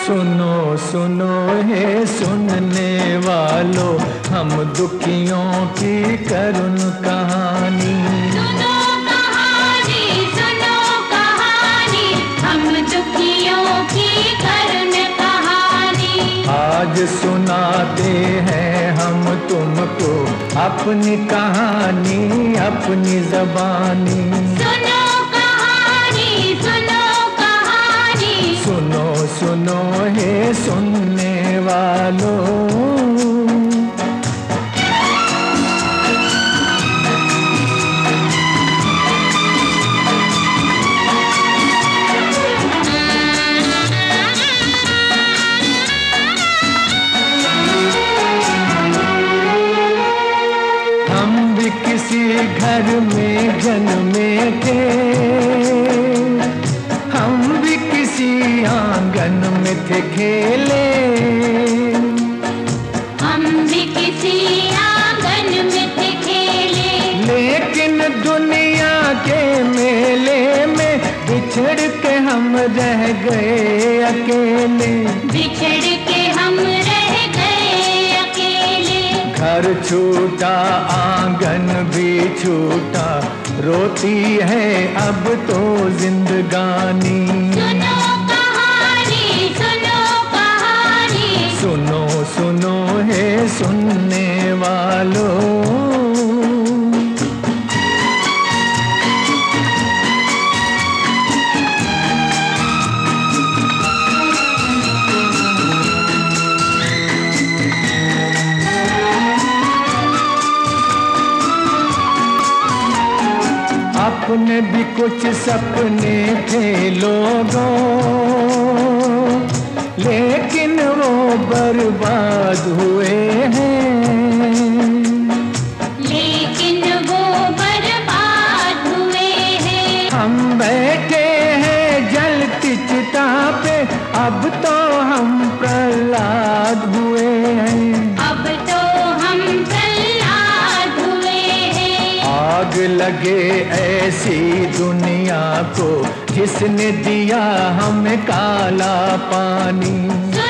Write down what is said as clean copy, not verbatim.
सुनो सुनो हे सुनने वालों, हम दुखियों की करुण कहानी। सुनो कहानी, हम दुखियों की करुण कहानी। आज सुनाते हैं हम तुमको अपनी कहानी, अपनी ज़बानी। सुनो सुनो हे सुनने वालों। हम भी किसी घर में जन्मे थे, हम भी किसी आंगन में थे खेले, हम भी किसी आंगन में थे खेले। लेकिन दुनिया के मेले में बिछड़ के हम रह गए अकेले। बिछड़ के हम रह गए अकेले। घर छूटा आंगन भी छूटा, रोती है अब तो जिंदगानी। सुनो सुनो हे सुनने वालों। अपने भी कुछ सपने थे लोगों, लेकिन वो बर्बाद हुए हैं। लेकिन वो बर्बाद हुए हैं। हम बैठे हैं जलती चिता पे, अब तो हम प्रहलाद हुए हैं। अब तो हम प्रहलाद हुए हैं। आग लगे ऐसी दुनिया को, जिसने दिया हमें काला पानी।